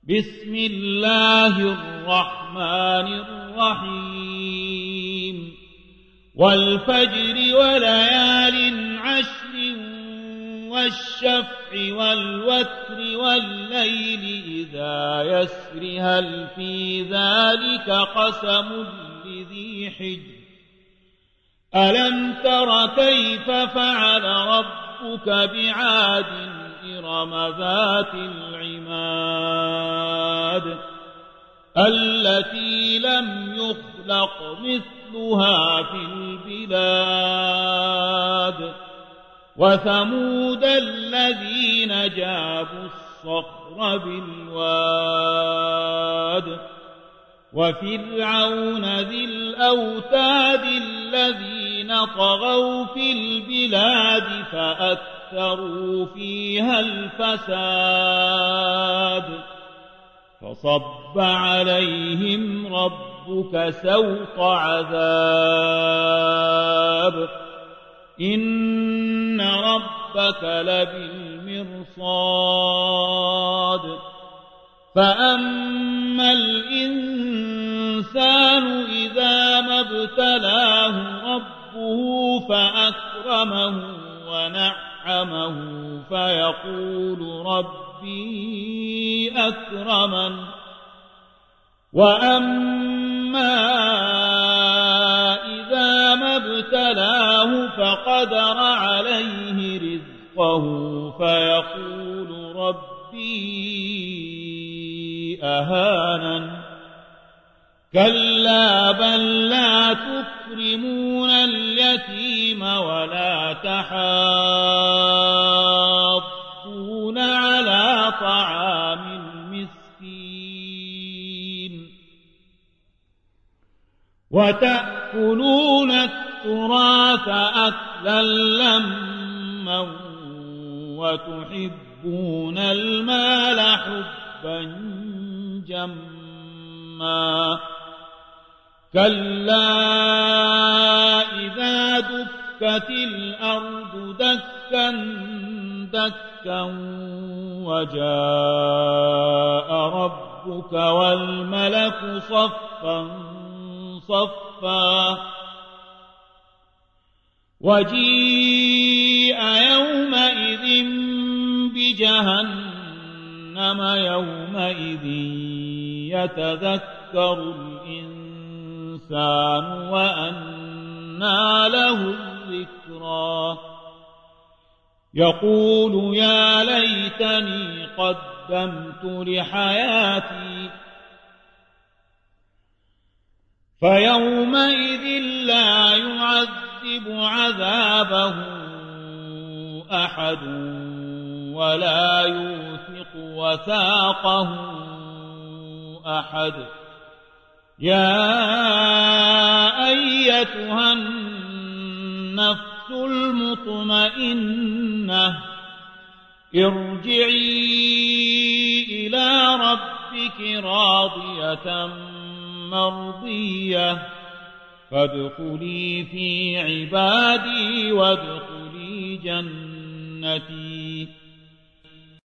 بسم الله الرحمن الرحيم والفجر وليال عشر والشفع والوتر والليل إذا يسر هل في ذلك قسم لذي حجر ألم تر كيف فعل ربك بعاد إرم ذات العماد التي لم يخلق مثلها في البلاد وثمود الذين جابوا الصخر بالواد وفرعون ذي الأوتاد الذين طغوا في البلاد فأكثروا فيها الفساد فصب عليهم ربك سوط عذاب إن ربك لبالمرصاد فأما الإنسان إذا ما ابتلاه ربه فأكرمه ونعمه فيقول ربي أكرمن وأما إذا ما ابتلاه فقدر عليه رزقه فيقول ربي أهانن كلا بل لا تكرمون اليتيم ولا تحاضون على طعام المسكين وتأكلون التراث أكلا لما وتحبون المال حبا جما كلا إذا دكت الأرض دكا دكا وجاء ربك والملك صفا صفا وجيء يومئذ بجهنم يومئذ يتذكر الإنسان وأنى له الذكرى يقول يا ليتني قدمت لحياتي فيومئذ لا يعذب عذابه أحد ولا يوثق وثاقه أحد يا أيتها النفس المطمئنة ارجعي إلى ربك راضية مرضية فادخلي في عبادي وادخلي جنتي